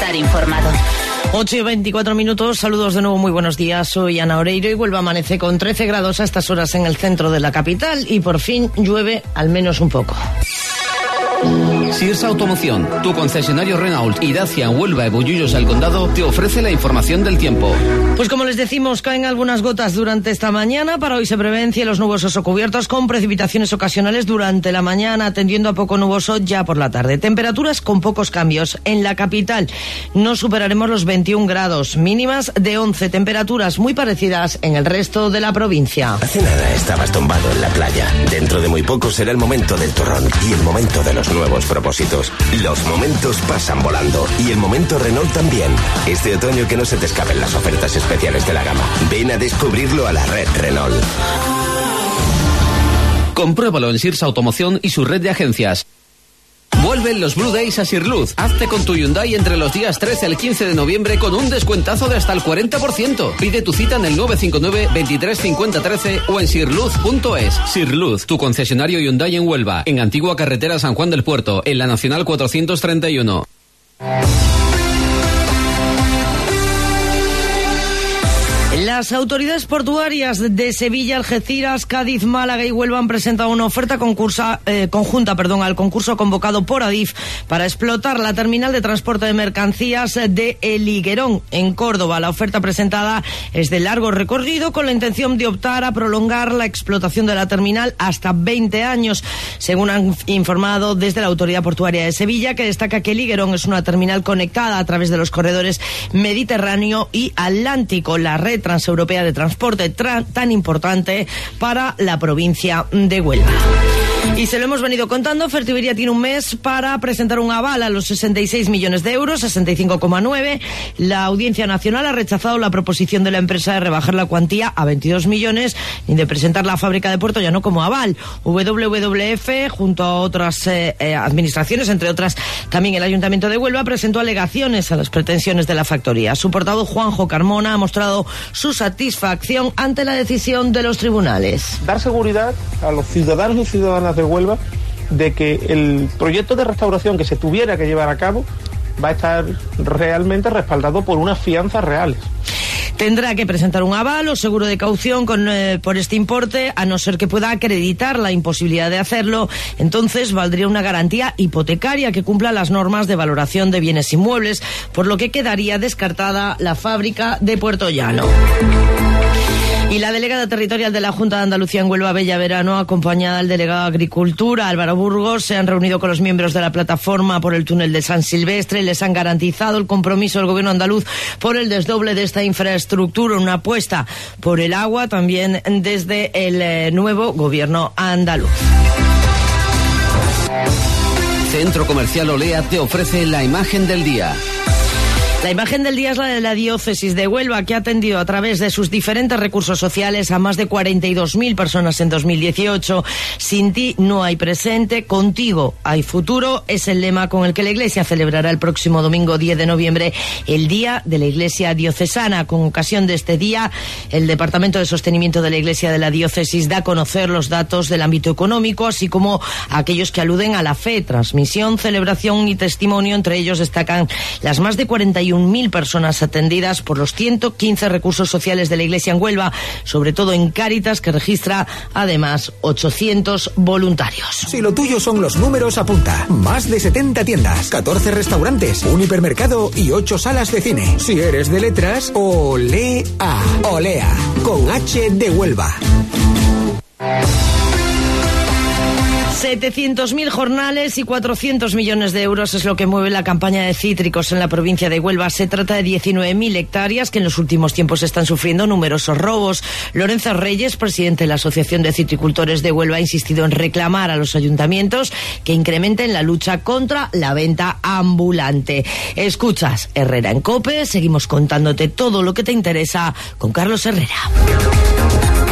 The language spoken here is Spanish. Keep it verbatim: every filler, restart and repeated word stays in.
estar informado. ocho y veinticuatro minutos, saludos de nuevo, muy buenos días, soy Ana Oreiro y Huelva amanece con trece grados a estas horas en el centro de la capital y por fin llueve al menos un poco. Sears Automoción, tu concesionario Renault y Dacia en Huelva y Bollullos al Condado, te ofrece la información del tiempo. Pues como les decimos, caen algunas gotas durante esta mañana. Para hoy se prevén cielos nubosos o cubiertos con precipitaciones ocasionales durante la mañana, tendiendo a poco nuboso ya por la tarde. Temperaturas con pocos cambios. En la capital no superaremos los veintiún grados, mínimas de once, temperaturas muy parecidas en el resto de la provincia. Hace nada estabas tumbado en la playa. Dentro de muy poco será el momento del turrón y el momento de los nuevos propósitos. Los momentos pasan volando y el momento Renault también. Este otoño que no se te escapen las ofertas especiales de la gama. Ven a descubrirlo a la red Renault. Compruébalo en Sears Automoción y su red de agencias. Vuelven los Blue Days a Sirluz. Hazte con tu Hyundai entre los días trece al quince de noviembre con un descuentazo de hasta el cuarenta por ciento. Pide tu cita en el nueve cinco nueve, veintitrés cincuenta trece o en sirluz punto es. Sirluz, tu concesionario Hyundai en Huelva, en Antigua Carretera San Juan del Puerto, en la Nacional cuatrocientos treinta y uno. Las autoridades portuarias de Sevilla, Algeciras, Cádiz, Málaga y Huelva han presentado una oferta concursa, eh, conjunta perdón, al concurso convocado por Adif para explotar la terminal de transporte de mercancías de El Higuerón, en Córdoba. La oferta presentada es de largo recorrido con la intención de optar a prolongar la explotación de la terminal hasta veinte años, según han informado desde la Autoridad Portuaria de Sevilla, que destaca que El Higuerón es una terminal conectada a través de los corredores Mediterráneo y Atlántico, la red transeuropea de transporte tra- tan importante para la provincia de Huelva. Y se lo hemos venido contando, Fertiberia tiene un mes para presentar un aval a los sesenta y seis millones de euros, sesenta y cinco coma nueve. La Audiencia Nacional ha rechazado la proposición de la empresa de rebajar la cuantía a veintidós millones y de presentar la fábrica de Puerto Llano como aval. W W F, junto a otras eh, eh, administraciones, entre otras también el Ayuntamiento de Huelva, presentó alegaciones a las pretensiones de la factoría. Su portavoz, Juanjo Carmona, ha mostrado su satisfacción ante la decisión de los tribunales. Dar seguridad a los ciudadanos y ciudadanas de Huelva de que el proyecto de restauración que se tuviera que llevar a cabo va a estar realmente respaldado por unas fianzas reales. Tendrá que presentar un aval o seguro de caución con, eh, por este importe, a no ser que pueda acreditar la imposibilidad de hacerlo. Entonces valdría una garantía hipotecaria que cumpla las normas de valoración de bienes inmuebles, por lo que quedaría descartada la fábrica de Puerto Llano. Y la delegada territorial de la Junta de Andalucía en Huelva, Bella Verano, acompañada del delegado de Agricultura, Álvaro Burgos, se han reunido con los miembros de la plataforma por el túnel de San Silvestre y les han garantizado el compromiso del gobierno andaluz por el desdoble de esta infraestructura, una apuesta por el agua también desde el eh, nuevo gobierno andaluz. Centro Comercial Olea te ofrece la imagen del día. La imagen del día es la de la Diócesis de Huelva, que ha atendido a través de sus diferentes recursos sociales a más de cuarenta y dos mil personas en dos mil dieciocho. Sin ti no hay presente, contigo hay futuro. Es el lema con el que la Iglesia celebrará el próximo domingo diez de noviembre el Día de la Iglesia Diocesana. Con ocasión de este día, el Departamento de Sostenimiento de la Iglesia de la Diócesis da a conocer los datos del ámbito económico, así como aquellos que aluden a la fe, transmisión, celebración y testimonio. Entre ellos destacan las más de cuarenta y un mil personas atendidas por los ciento quince recursos sociales de la Iglesia en Huelva, sobre todo en Cáritas, que registra además ochocientos voluntarios. Si lo tuyo son los números, apunta. Más de setenta tiendas, catorce restaurantes, un hipermercado y ocho salas de cine. Si eres de letras, Olea. Olea, con H de Huelva. setecientos mil jornales y cuatrocientos millones de euros es lo que mueve la campaña de cítricos en la provincia de Huelva. Se trata de diecinueve mil hectáreas que en los últimos tiempos están sufriendo numerosos robos. Lorenzo Reyes, presidente de la Asociación de Citricultores de Huelva, ha insistido en reclamar a los ayuntamientos que incrementen la lucha contra la venta ambulante. Escuchas Herrera en COPE, seguimos contándote todo lo que te interesa con Carlos Herrera.